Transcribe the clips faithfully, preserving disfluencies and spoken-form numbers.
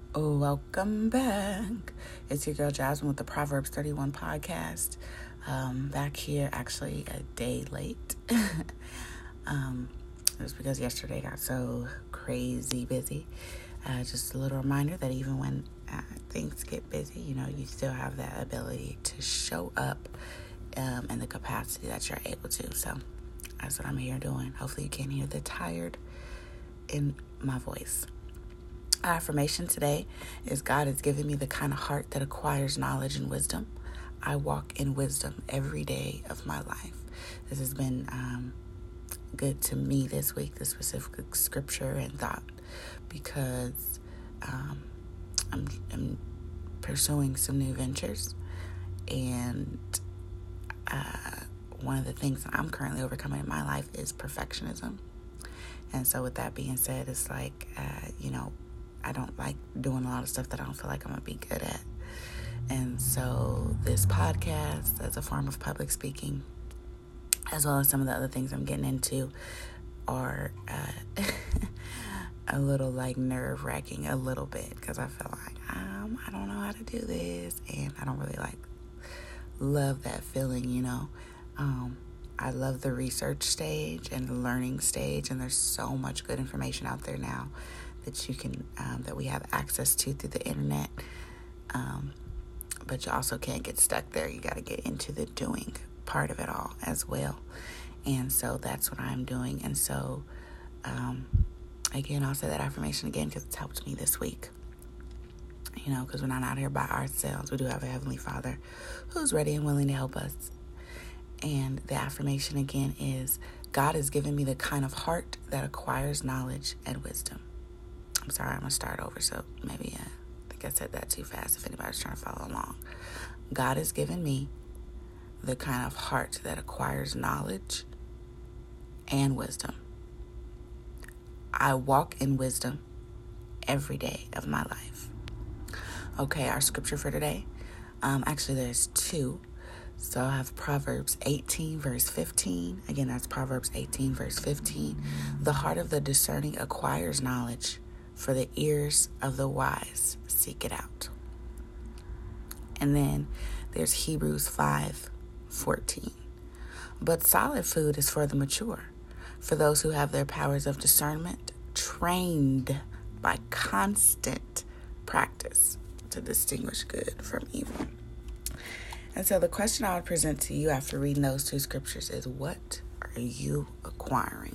Welcome back. It's your girl Jasmine with the Proverbs thirty-one podcast. Um, back here actually a day late. um, just because yesterday got so crazy busy. Uh, just a little reminder that even when uh, things get busy, you know, you still have that ability to show up um, in the capacity that you're able to. So that's what I'm here doing. Hopefully you can hear the tired in my voice. Our affirmation today is God has given me the kind of heart that acquires knowledge and wisdom. I walk in wisdom every day of my life. This has been um, good to me this week, this specific scripture and thought, because um, I'm, I'm pursuing some new ventures, and uh, one of the things that I'm currently overcoming in my life is perfectionism. And so with that being said, it's like, uh, you know, I don't like doing a lot of stuff that I don't feel like I'm going to be good at. And so this podcast, as a form of public speaking, as well as some of the other things I'm getting into, are uh, a little like nerve-wracking a little bit, because I feel like um, I don't know how to do this, and I don't really like love that feeling, you know. Um, I love the research stage and the learning stage, and there's so much good information out there now that you can, um, that we have access to through the internet. Um, but you also can't get stuck there. You got to get into the doing part of it all as well. And so that's what I'm doing. And so, um, again, I'll say that affirmation again because it's helped me this week. You know, because we're not out here by ourselves. We do have a Heavenly Father who's ready and willing to help us. And the affirmation again is, God has given me the kind of heart that acquires knowledge and wisdom. I'm sorry, I'm going to start over, so maybe uh, I think I said that too fast if anybody's trying to follow along. God has given me the kind of heart that acquires knowledge and wisdom. I walk in wisdom every day of my life. Okay, our scripture for today, um, actually there's two. So I have Proverbs eighteen, verse fifteen. Again, that's Proverbs eighteen, verse fifteen. The heart of the discerning acquires knowledge, for the ears of the wise seek it out. And then there's Hebrews five, fourteen. But solid food is for the mature, for those who have their powers of discernment trained by constant practice to distinguish good from evil. And so the question I would present to you after reading those two scriptures is, what are you acquiring?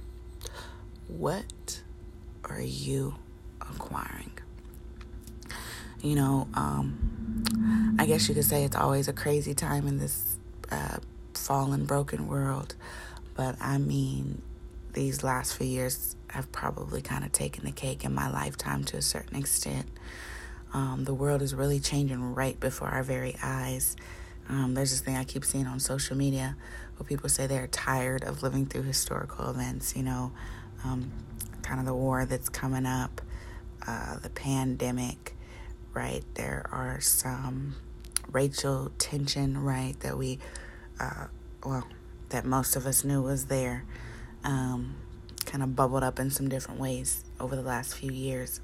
What are you acquiring? You know, um, I guess you could say it's always a crazy time in this uh, fallen, broken world. But I mean, these last few years have probably kind of taken the cake in my lifetime to a certain extent. Um, the world is really changing right before our very eyes. Um, there's this thing I keep seeing on social media where people say they're tired of living through historical events, you know, um, kind of the war that's coming up, uh, the pandemic, right? There are some racial tension, right, that we, uh, well, that most of us knew was there, um, kind of bubbled up in some different ways over the last few years.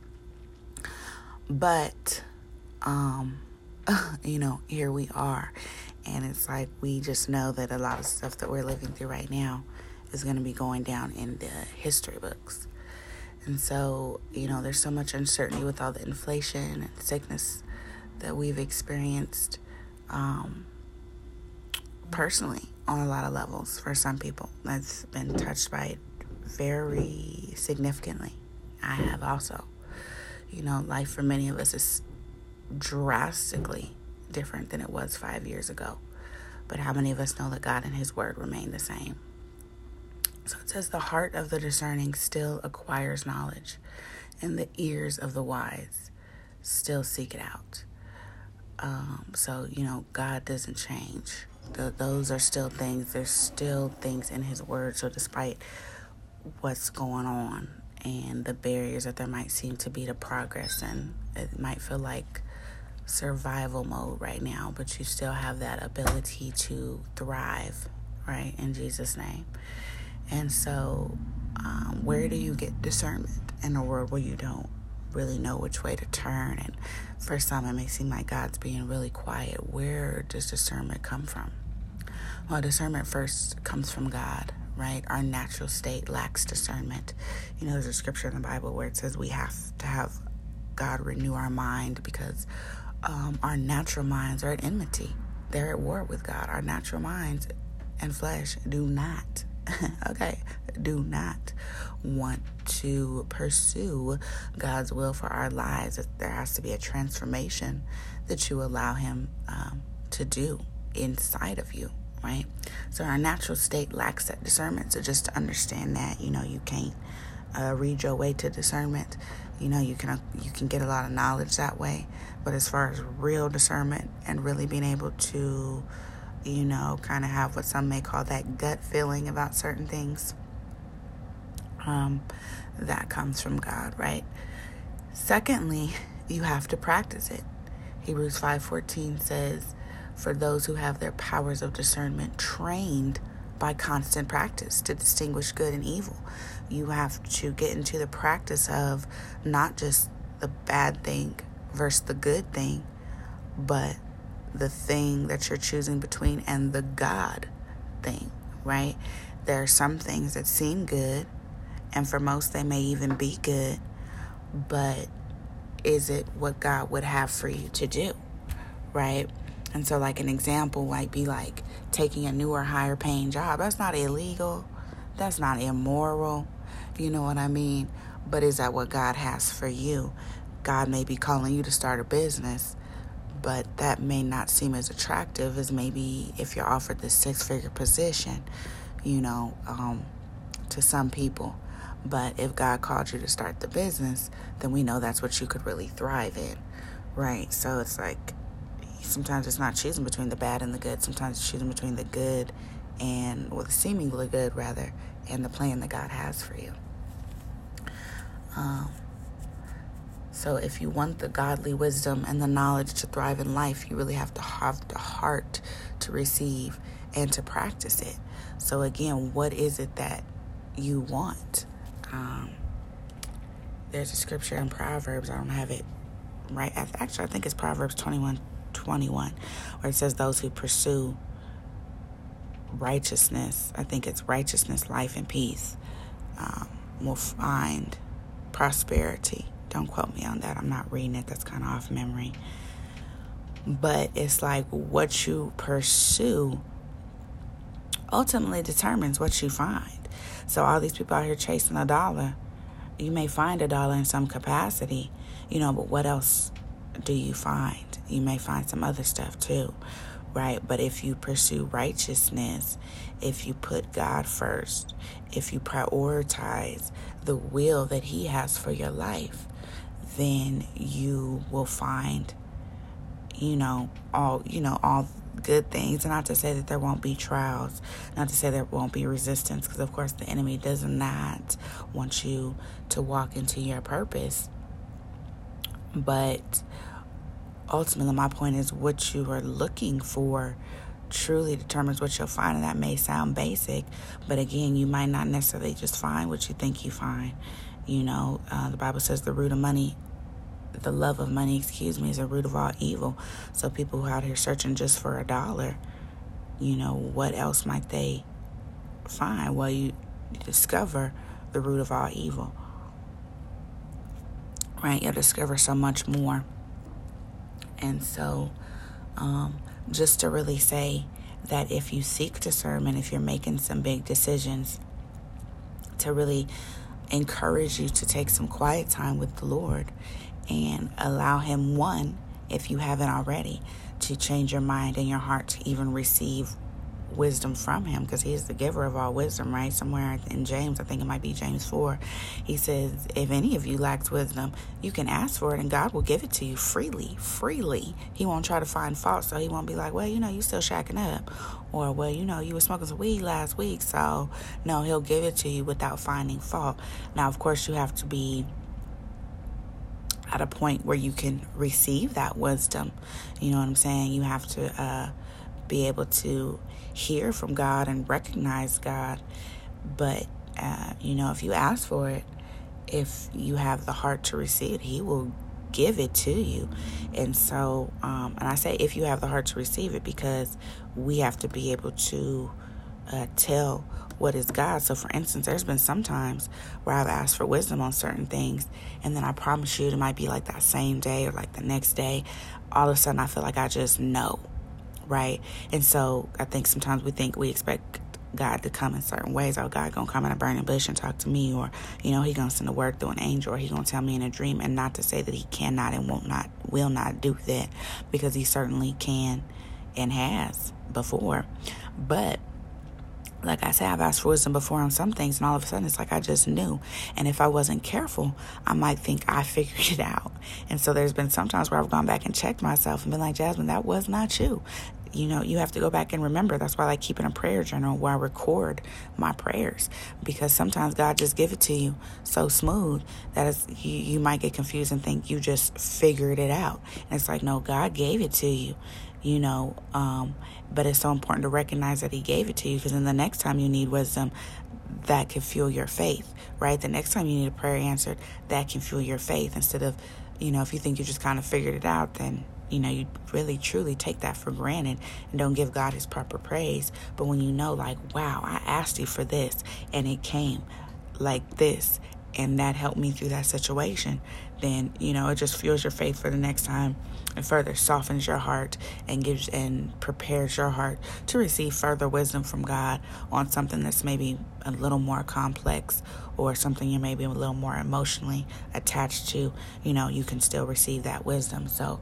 But, um, you know, here we are, and it's like we just know that a lot of stuff that we're living through right now is going to be going down in the history books. And so, you know, there's so much uncertainty with all the inflation and sickness that we've experienced, um, personally on a lot of levels. For some people, that's been touched by it very significantly. I have also. You know, life for many of us is drastically different than it was five years ago. But how many of us know that God and His Word remain the same? So it says, the heart of the discerning still acquires knowledge, and the ears of the wise still seek it out. Um, so, you know, God doesn't change. The, those are still things. There's still things in His Word. So despite what's going on and the barriers that there might seem to be to progress, and it might feel like survival mode right now, but you still have that ability to thrive, right, in Jesus' name. And so um, where do you get discernment in a world where you don't? really know which way to turn. And for some, it may seem like God's being really quiet. Where does discernment come from? Well, discernment first comes from God, right? Our natural state lacks discernment. You know, there's a scripture in the Bible where it says we have to have God renew our mind because um, our natural minds are at enmity. They're at war with God. Our natural minds and flesh do not, okay, do not want to pursue God's will for our lives. There has to be a transformation that you allow Him um, to do inside of you, right? So our natural state lacks that discernment. So just to understand that, you know, you can't uh, read your way to discernment. You know, you can you can get a lot of knowledge that way, but as far as real discernment and really being able to, you know, kind of have what some may call that gut feeling about certain things, um, that comes from God, right? Secondly, you have to practice it. Hebrews five fourteen says, for those who have their powers of discernment trained by constant practice to distinguish good and evil. You have to get into the practice of not just the bad thing versus the good thing, but the thing that you're choosing between and the God thing, right? There are some things that seem good, and for most they may even be good, but is it what God would have for you to do, right? And so like an example might be like taking a newer, higher paying job. That's not illegal. That's not immoral. You know what I mean? But is that what God has for you? God may be calling you to start a business, but that may not seem as attractive as maybe if you're offered this six-figure position, you know, um, to some people. But if God called you to start the business, then we know that's what you could really thrive in, right? So it's like, sometimes it's not choosing between the bad and the good. Sometimes it's choosing between the good and, well, the seemingly good, rather, and the plan that God has for you. Um, so if you want the godly wisdom and the knowledge to thrive in life, you really have to have the heart to receive and to practice it. So again, what is it that you want? Um, there's a scripture in Proverbs. I don't have it right. Actually, I think it's Proverbs twenty-one twenty-one, where it says those who pursue righteousness, I think it's righteousness, life, and peace, um, will find prosperity. Don't quote me on that. I'm not reading it. That's kind of off memory. But it's like what you pursue ultimately determines what you find. So all these people out here chasing a dollar, you may find a dollar in some capacity, you know, but what else do you find? You may find some other stuff too, right? But if you pursue righteousness, if you put God first, if you prioritize the will that He has for your life, then you will find, you know, all, you know, all good things. And not to say that there won't be trials, not to say there won't be resistance, because of course the enemy does not want you to walk into your purpose. But ultimately, my point is what you are looking for truly determines what you'll find. And that may sound basic, but again, you might not necessarily just find what you think you find. You know, uh, the Bible says the root of money, the love of money, excuse me, is the root of all evil. So people who are out here searching just for a dollar, you know, what else might they find? Well, you discover the root of all evil, right? You'll discover so much more. And so, um, just to really say that if you seek discernment, if you're making some big decisions, to really encourage you to take some quiet time with the Lord and allow Him, one, if you haven't already, to change your mind and your heart to even receive wisdom from Him, because He is the giver of all wisdom, right? Somewhere in James, I think it might be James four, He says, if any of you lacks wisdom, you can ask for it and God will give it to you freely, freely. He won't try to find fault, so He won't be like, well, you know, you still shacking up, or, well, you know, you were smoking some weed last week, so no, He'll give it to you without finding fault. Now, of course, you have to be at a point where you can receive that wisdom. You know what I'm saying? You have to uh, be able to hear from God and recognize God. But, uh, you know, if you ask for it if you have the heart to receive it, he will give it to you. And so, um, and I say if you have the heart to receive it, because we have to be able to uh, tell what is God. So for instance, there's been some times where I've asked for wisdom on certain things, and then I promise you it might be like that same day or like the next day, all of a sudden I feel like I just know, right? And so I think sometimes we think we expect God to come in certain ways. Oh, God gonna come in a burning bush and talk to me, or, you know, he gonna send a word through an angel, or he gonna tell me in a dream. And not to say that he cannot and won't not, will not do that, because he certainly can and has before. But like I said, I've asked for wisdom before on some things, and all of a sudden it's like I just knew. And if I wasn't careful, I might think I figured it out. And so there's been some times where I've gone back and checked myself and been like, Jasmine, that was not you. You know, you have to go back and remember. That's why I like keeping a prayer journal where I record my prayers, because sometimes God just give it to you so smooth that it's, you, you might get confused and think you just figured it out. And it's like, no, God gave it to you, you know, um, but it's so important to recognize that he gave it to you, because then the next time you need wisdom, that can fuel your faith, right? The next time you need a prayer answered, that can fuel your faith, instead of, you know, if you think you just kind of figured it out, then you know, you really, truly take that for granted and don't give God his proper praise. But when you know, like, wow, I asked you for this and it came like this, and that helped me through that situation, then, you know, it just fuels your faith for the next time and further softens your heart and gives and prepares your heart to receive further wisdom from God on something that's maybe a little more complex, or something you're maybe a little more emotionally attached to. You know, you can still receive that wisdom. So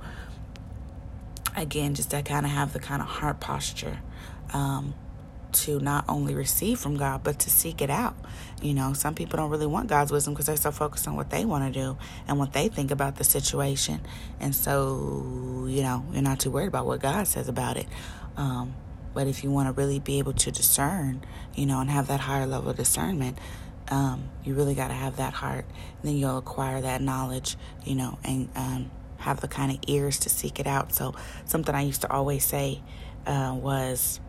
again, just to kind of have the kind of heart posture um, to not only receive from God, but to seek it out. You know, some people don't really want God's wisdom because they're so focused on what they want to do and what they think about the situation. And so, you know, you're not too worried about what God says about it. Um, but if you want to really be able to discern, you know, and have that higher level of discernment, um, you really got to have that heart. And then you'll acquire that knowledge, you know, and um have the kind of ears to seek it out. So something I used to always say uh, was,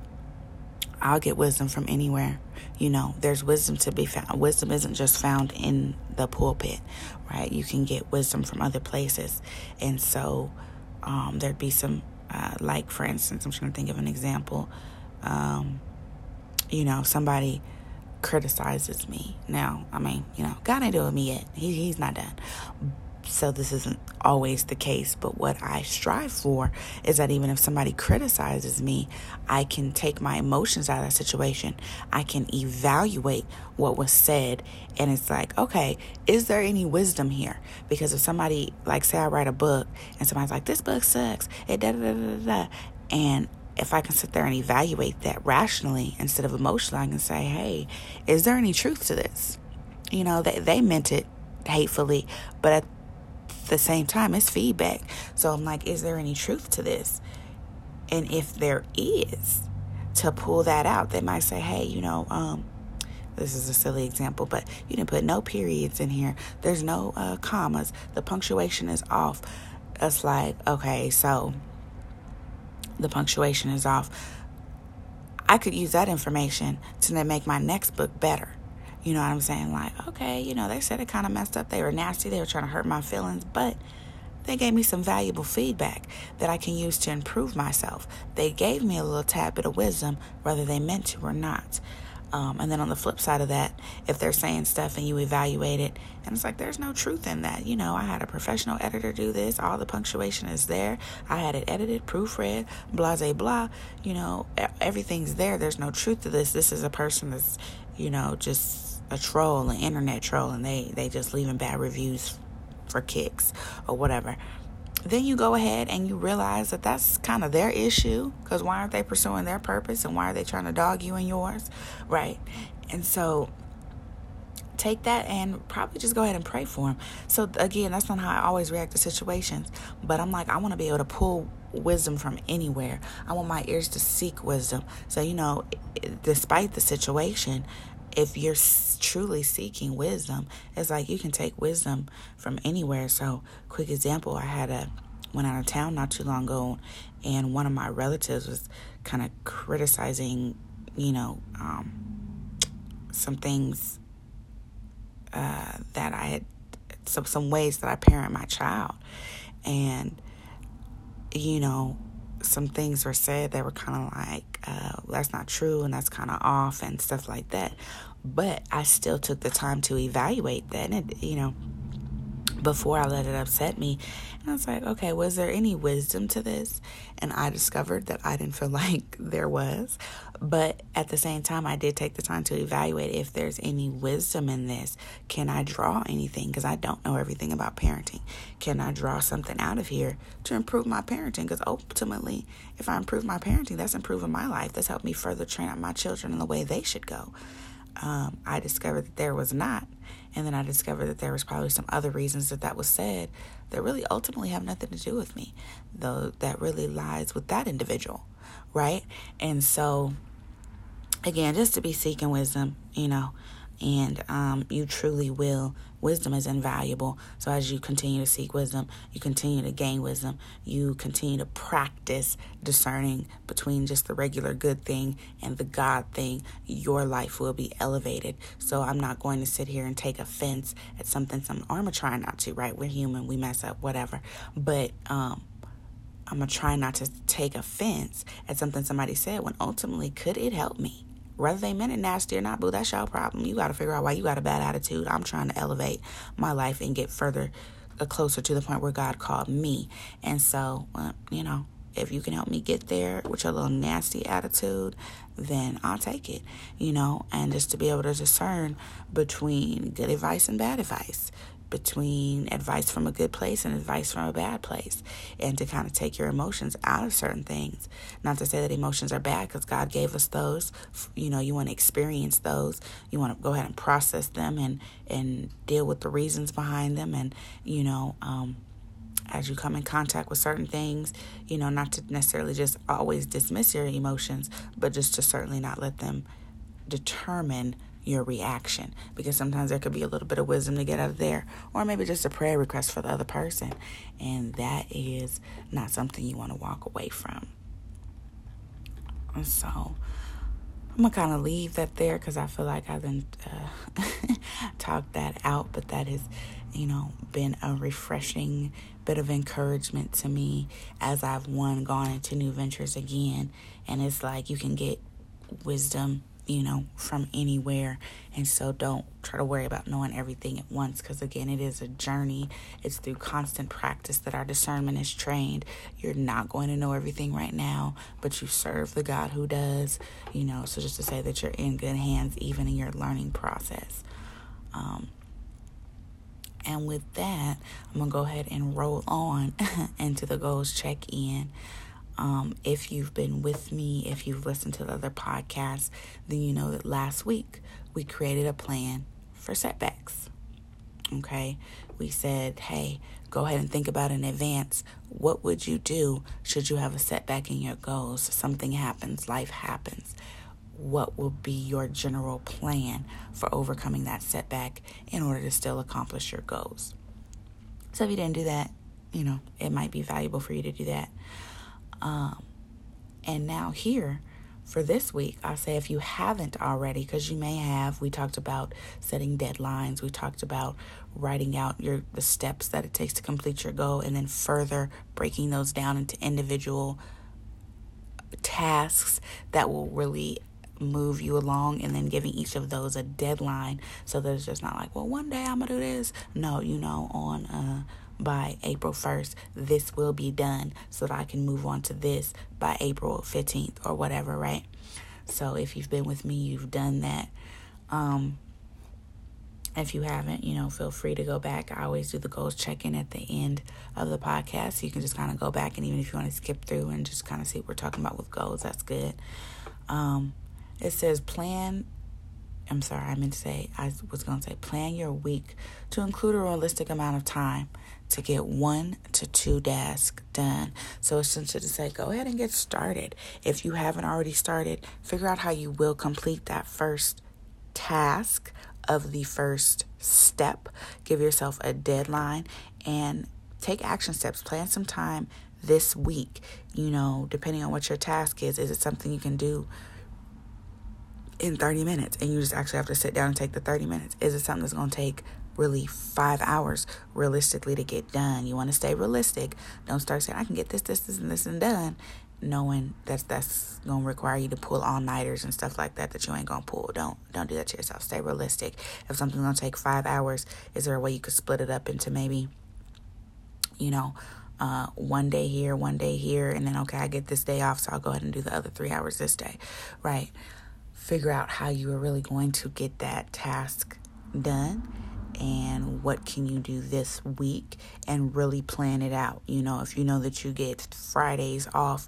I'll get wisdom from anywhere. You know, there's wisdom to be found. Wisdom isn't just found in the pulpit, right? You can get wisdom from other places. And so um, there'd be some, uh, like, for instance, I'm trying to think of an example. Um, you know, somebody criticizes me. Now, I mean, you know, God ain't doing me yet. He, he's not done. So this isn't always the case, but what I strive for is that even if somebody criticizes me, I can take my emotions out of that situation. I can evaluate what was said, and it's like, okay, is there any wisdom here? Because if somebody, like, say I write a book and somebody's like, this book sucks, it da da da da da, and if I can sit there and evaluate that rationally instead of emotionally, I can say, hey, is there any truth to this? You know, they they meant it hatefully, but at the same time, it's feedback. So I'm like, is there any truth to this? And if there is, to pull that out, they might say, hey, you know, um, this is a silly example, but you didn't put no periods in here. There's no uh, commas. The punctuation is off. It's like, okay, so the punctuation is off. I could use that information to then make my next book better. You know what I'm saying? Like, okay, you know, they said it kind of messed up. They were nasty. They were trying to hurt my feelings. But they gave me some valuable feedback that I can use to improve myself. They gave me a little tad bit of wisdom, whether they meant to or not. Um, and then on the flip side of that, if they're saying stuff and you evaluate it, and it's like, there's no truth in that. You know, I had a professional editor do this. All the punctuation is there. I had it edited, proofread, blah, blah, blah. You know, everything's there. There's no truth to this. This is a person that's, you know, just a troll, an internet troll, and they, they just leaving bad reviews for kicks or whatever. Then you go ahead and you realize that that's kind of their issue, because why aren't they pursuing their purpose, and why are they trying to dog you and yours, right? And so take that and probably just go ahead and pray for them. So again, that's not how I always react to situations, but I'm like, I want to be able to pull wisdom from anywhere. I want my ears to seek wisdom. So, you know, despite the situation, if you're truly seeking wisdom, it's like you can take wisdom from anywhere. So, quick example, I had a went out of town not too long ago, and one of my relatives was kind of criticizing, you know, um, some things uh, that I had, some, some ways that I parent my child. And, you know, some things were said that were kind of like, uh, that's not true and that's kind of off and stuff like that. But I still took the time to evaluate that, and it, you know, before I let it upset me. And I was like, okay, was there any wisdom to this? And I discovered that I didn't feel like there was. But at the same time, I did take the time to evaluate if there's any wisdom in this. Can I draw anything? Because I don't know everything about parenting. Can I draw something out of here to improve my parenting? Because ultimately, if I improve my parenting, that's improving my life. That's helped me further train up my children in the way they should go. Um, I discovered that there was not. And then I discovered that there was probably some other reasons that that was said that really ultimately have nothing to do with me, though that really lies with that individual, right? And so, again, just to be seeking wisdom, you know, and um, you truly will. Wisdom is invaluable. So as you continue to seek wisdom, you continue to gain wisdom. You continue to practice discerning between just the regular good thing and the God thing. Your life will be elevated. So I'm not going to sit here and take offense at something. Some, or I'm going to try not to, right? We're human. We mess up, whatever. But um, I'm going to try not to take offense at something somebody said when ultimately could it help me? Whether they meant it nasty or not, boo, that's your problem. You got to figure out why you got a bad attitude. I'm trying to elevate my life and get further, uh, closer to the point where God called me. And so, uh, you know, if you can help me get there with your little nasty attitude, then I'll take it, you know, and just to be able to discern between good advice and bad advice, between advice from a good place and advice from a bad place, and to kind of take your emotions out of certain things. Not to say that emotions are bad, because God gave us those. You know, you want to experience those. You want to go ahead and process them and, and deal with the reasons behind them. And, you know, um, as you come in contact with certain things, you know, not to necessarily just always dismiss your emotions, but just to certainly not let them determine your reaction, because sometimes there could be a little bit of wisdom to get out of there, or maybe just a prayer request for the other person, and that is not something you want to walk away from. And so I'm gonna kind of leave that there, because I feel like I've been uh, talked that out, but that has, you know, been a refreshing bit of encouragement to me as I've one gone into new ventures again. And it's like you can get wisdom, you know, from anywhere. And so don't try to worry about knowing everything at once, because again, it is a journey. It's through constant practice that our discernment is trained. You're not going to know everything right now, but you serve the God who does, you know. So just to say that you're in good hands even in your learning process. Um, and with that, I'm gonna go ahead and roll on into the goals check-in. Um, if you've been with me, if you've listened to the other podcasts, then you know that last week we created a plan for setbacks. Okay? We said, hey, go ahead and think about in advance. What would you do should you have a setback in your goals? Something happens, life happens. What will be your general plan for overcoming that setback in order to still accomplish your goals? So if you didn't do that, you know, it might be valuable for you to do that. Um, and now here for this week, I'll say if you haven't already, because you may have, we talked about setting deadlines. We talked about writing out your the steps that it takes to complete your goal, and then further breaking those down into individual tasks that will really move you along, and then giving each of those a deadline, so that it's just not like, well, one day I'm gonna do this. No, you know, on uh by April first, this will be done, so that I can move on to this by April fifteenth or whatever, right? So if you've been with me, you've done that. Um, if you haven't, you know, feel free to go back. I always do the goals check-in at the end of the podcast, so you can just kind of go back, and even if you want to skip through and just kind of see what we're talking about with goals, that's good. Um, it says plan I'm sorry, I meant to say, I was going to say, plan your week to include a realistic amount of time to get one to two tasks done. So essentially to say, go ahead and get started. If you haven't already started, figure out how you will complete that first task of the first step. Give yourself a deadline and take action steps. Plan some time this week. You know, depending on what your task is, is it something you can do in thirty minutes, and you just actually have to sit down and take the thirty minutes? Is it something that's going to take really five hours realistically to get done? You want to stay realistic. Don't start saying, I can get this, this, this, and this and done, knowing that's that's going to require you to pull all-nighters and stuff like that that you ain't going to pull. Don't don't do that to yourself. Stay realistic. If something's going to take five hours, is there a way you could split it up into maybe, you know, uh, one day here, one day here, and then, okay, I get this day off, so I'll go ahead and do the other three hours this day, right? Figure out how you are really going to get that task done, and what can you do this week, and really plan it out. You know, if you know that you get Fridays off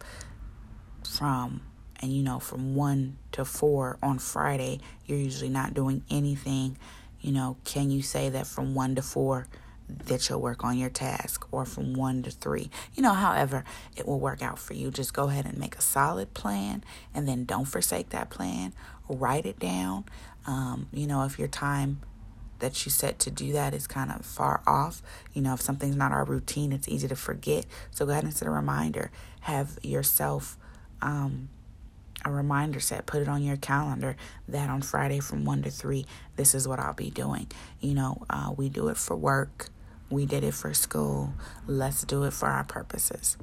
from, and you know, from one to four on Friday, you're usually not doing anything. You know, can you say that from one to four that you'll work on your task, or from one to three? You know, however it will work out for you. Just go ahead and make a solid plan, and then don't forsake that plan. Write it down. Um, you know, if your time that you set to do that is kind of far off, you know, if something's not our routine, it's easy to forget. So go ahead and set a reminder. Have yourself um, a reminder set. Put it on your calendar that on Friday from one to three, this is what I'll be doing. You know, uh, we do it for work. We did it for school. Let's do it for our purposes.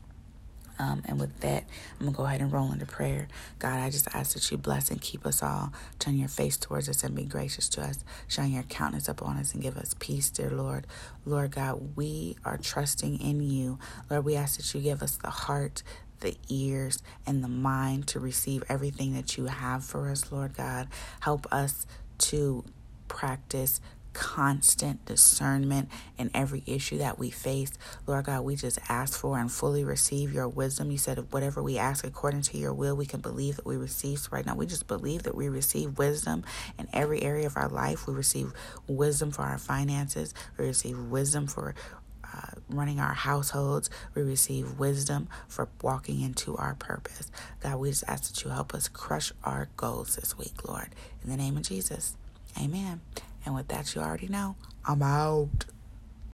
Um, and with that, I'm going to go ahead and roll into prayer. God, I just ask that you bless and keep us all. Turn your face towards us and be gracious to us. Shine your countenance upon us and give us peace, dear Lord. Lord God, we are trusting in you. Lord, we ask that you give us the heart, the ears, and the mind to receive everything that you have for us, Lord God. Help us to practice constant discernment in every issue that we face. Lord God, we just ask for and fully receive your wisdom. You said if whatever we ask according to your will, we can believe that we receive. So right now, we just believe that we receive wisdom in every area of our life. We receive wisdom for our finances. We receive wisdom for uh, running our households. We receive wisdom for walking into our purpose. God, we just ask that you help us crush our goals this week, Lord. In the name of Jesus, amen. And with that, you already know, I'm out.